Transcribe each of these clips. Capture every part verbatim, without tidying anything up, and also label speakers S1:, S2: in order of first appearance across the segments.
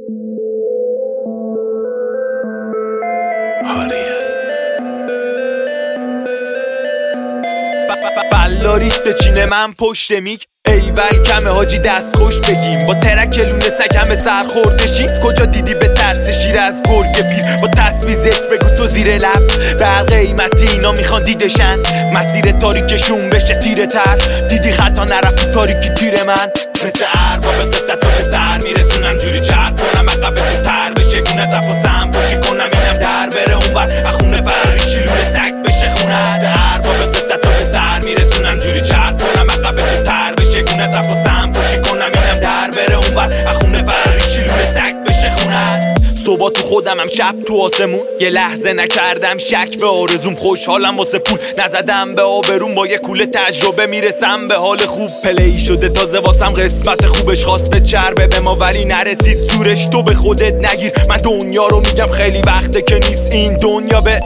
S1: فلاریش به چینه من پشت میک ایول کمه حاجی دست خوش بگیم با ترک لونه سگ همه سرخوردشی کجا دیدی به ترس شیر از گرگ پیر با تسبیزت بگو تو زیر لب به هر قیمتی اینا میخوان دیدشن مسیر تاریکشون بشه تیره تر دیدی خطا نرفتی تاریکی تیر من مثل اربا به قصت و به سر میرسونم جوری چرد کنم عقب تو تر بشه گونه رپ و سم پوشی کنم اینم در بره اون بر اخونه فریشی لونه سگ بشه خونه مثل اربا به قصت و به سر میرسونم جوری چرد کنم عقب تو تر بشه گونه رپ و سم پوشی کنم اینم در بره اون بر اخونه فریشی لونه سگ بشه خونه صبح تو خودم هم شب تو آسمون یه لحظه نکردم شک به آرزوم خوشحالم واسه پول نزدم به آبروم با یه کوله تجربه میرسم به حال خوب پلی شده تازه واسم قسمت خوبش خواست به چربه به ما ولی نرسید زورش تو به خودت نگیر من دنیا رو میگم خیلی وقته که نیست این دنیا به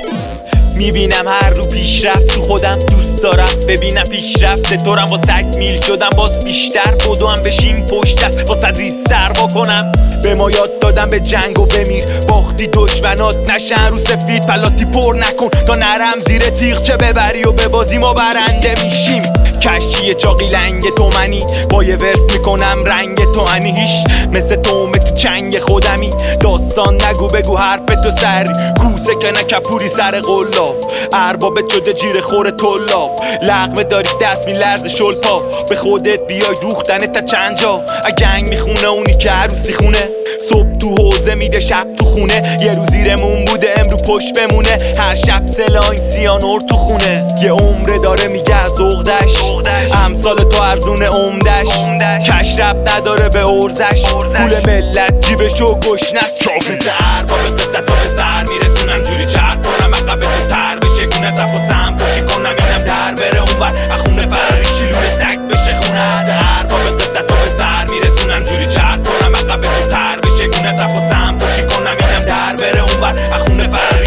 S1: میبینم هر رو پیشرفت تو خودم دوست دارم ببینم پیشرفت تورم با تکمیل شدم باز بیشتر بدو هم بشیم پشت دست با صد ریز سر کنم به ما یاد دادم به جنگ و بمیر باختی دشمنات نشن رو سفید پلاتی پر نکن تا نرم زیر تیغ چه ببری و ببازی ما برنده میشیم کشی چاقی لنگ تو منی با یه ورس میکنم رنگ تو انی هیش مثل تومه تو چنگ خودمی داستان نگو بگو حرف تو سری کوسه که نکپوری سر قلاب اربابت شده جیر خور طلاب لغمه داری دست میلرز شلپا به خودت بیای دوختنه تا چند جا گنگ میخونه اونی که عروسی خونه صبح تو حوزه میده شب تو خونه یه روز زیرمون بوده امرو پشت بمونه هر شب سلاین سیانور تو خونه یه عمره داره میگه از عقدش امثال تو ارزون عمدش کش رب نداره به ارزش پول ملت جیبشو گشنست چاپی سر با به قصت و به سر میرسونم جوری چرد کنم عقب تو تر بشه گونه رپ و سم پوشی کنم اینم در بره اون بر اخونه فریشی لونه سگ بشه خونه سر با به قصت و به سر میرسونم جوری چرد کنم عقب تو تر بشه گونه رپ و سم پوشی کنم اینم در بره اون بر اخونه فریشی